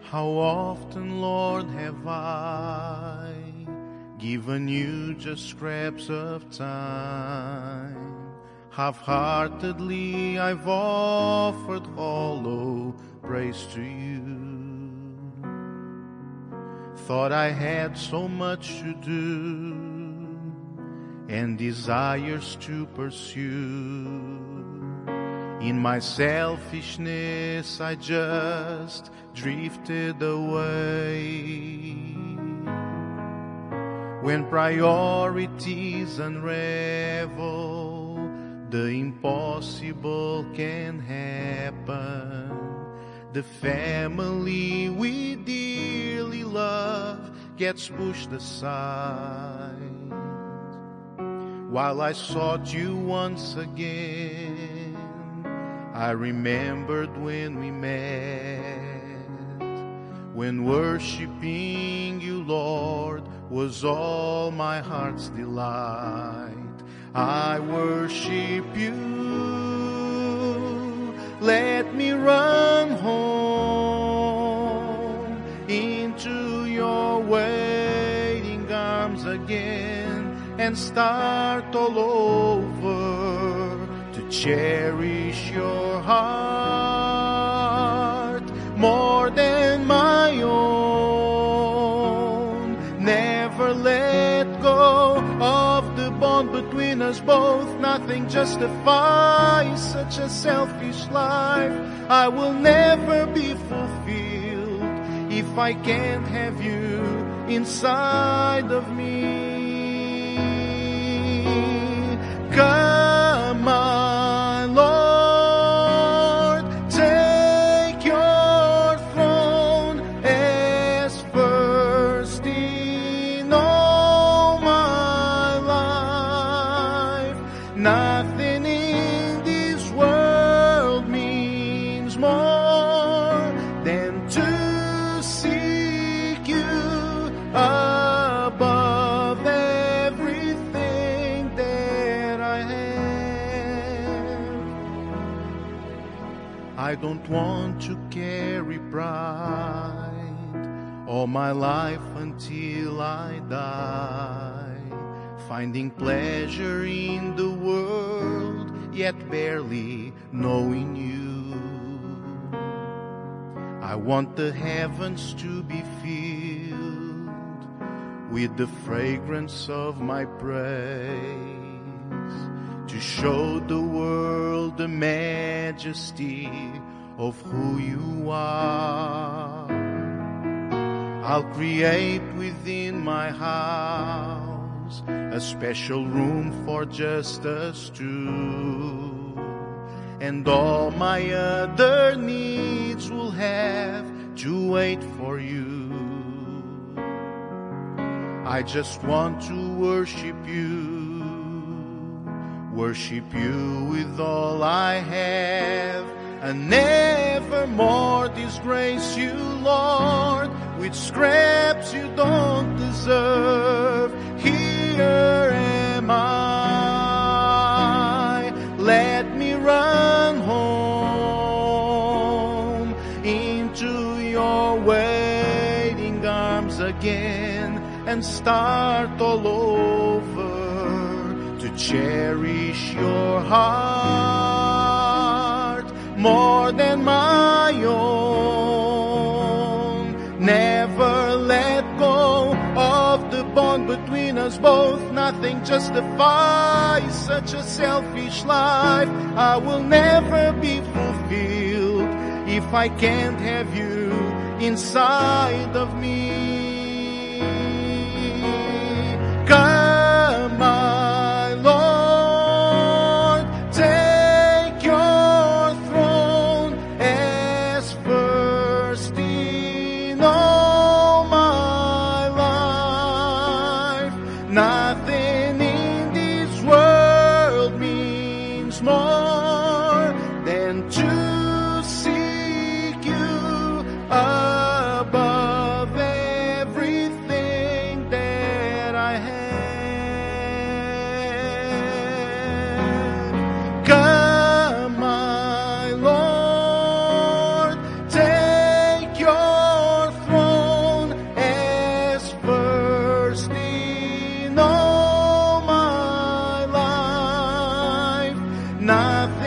How often, Lord, have I given you just scraps of time? Half-heartedly I've offered hollow praise to you. Thought I had so much to do and desires to pursue. In my selfishness I just drifted away. When priorities unravel, the impossible can happen. The family we dearly love gets pushed aside. While I sought you once again, I remembered when we met, when worshiping you, Lord, was all my heart's delight. I worship you, let me run home into your waiting arms again and start all over to cherish your heart more than my own. Never let go of the bond between us both. Nothing justifies such a selfish life. I will never be fulfilled if I can't have you inside of me. Come, my Lord, take your throne as first in all my life. Nothing in this world means more than to seek you above everything that I have. I don't want to carry pride all my life until I die, finding pleasure in the world, yet barely knowing you. I want the heavens to be filled with the fragrance of my praise, to show the world the majesty of who you are. I'll create within my house a special room for just us two, and all my other needs will have to wait for you. I just want to worship you with all I have, and never more disgrace you, Lord, with scraps you don't deserve. Here am I, let me run home into your waiting arms again and start all over to cherish your heart more than my own. Never let go of the bond between us both. Nothing justifies such a selfish life. I will never be fulfilled if I can't have you inside of me. Come, my Lord, take your throne as first in all my life. Nothing in this world means more than to seek you above everything nothing